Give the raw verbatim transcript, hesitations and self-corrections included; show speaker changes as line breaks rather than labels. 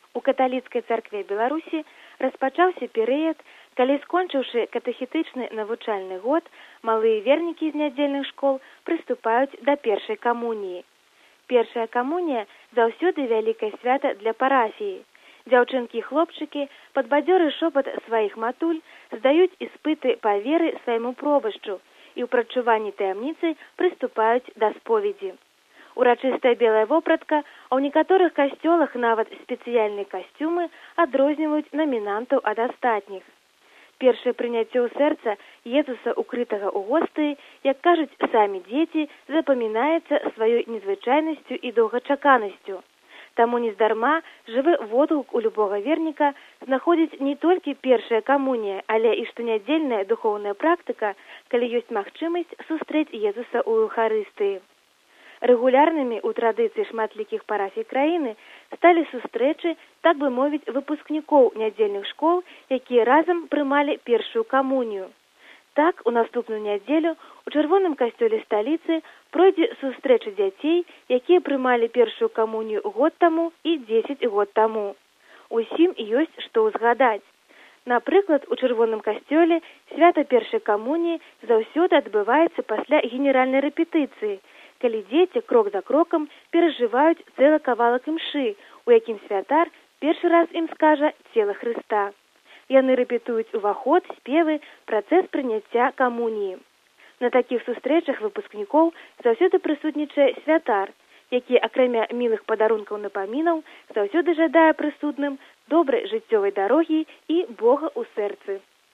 У каталіцкай царкве Беларусі распачаўся перыяд, калі, скончыўшы катэхетычны навучальны год, малыя вернікі з нядзельных школ прыступаюць да першай камуніі. Першая камунія заўсёды вялікае свята для парафіі. Дзяўчынкі і хлопчыкі пад бадзёры шопат сваіх матуль здаюць іспыты па веры свайму пробашчу і ў прадчуванні таямніцы прыступаюць да споведзі. Урачыстая белая вопратка, а ў некаторых касцёлах нават спецыяльныя касцюмы адрозніваюць намінантаў ад астатніх. Першае прыняццё ў сэрца Езуса, укрытага ў гостыі, як кажуць самі дзеці, запамінаецца сваёй незвычайнасцю і доўгачаканасцю. Таму нездарма жывы водгук у любога верніка знаходзіць не толькі першая камунія, але і штонядзельная духоўная практыка, калі ёсць магчымасць сустрэць Езуса ў Еўхарыстыі. Рэгулярнымі ў традыцыі шматлікіх парафій краіны сталі сустрэчы, так бы мовіць, выпускнікоў нядзельных школ, якія разам прымалі першую камунію. Так, у наступную нядзелю у чырвоным касцёле сталіцы пройдзе сустрэча дзяцей, якія прымалі першую камунію год таму і дзесяць год таму. Усім ёсць што ўзгадаць. Напрыклад, у чырвоным касцёле свята першай камуніі заўсёды адбываецца пасля генеральнай рэпетыцыі, калі дзеці крок за крокам перажываюць цэлы кавалак імшы, у якім святар першы раз ім скажа цела Хрыста. Яны рэпетуюць уваход, спевы, працэс прыняцця камуніі. На такіх сустрэчах выпускнікоў заўсёды прысутнічае святар, які, акрамя мілых падарункаў напамінаў, заўсёды жадае прысутным добрай жыццёвай дарогі і Бога ў сэрцы.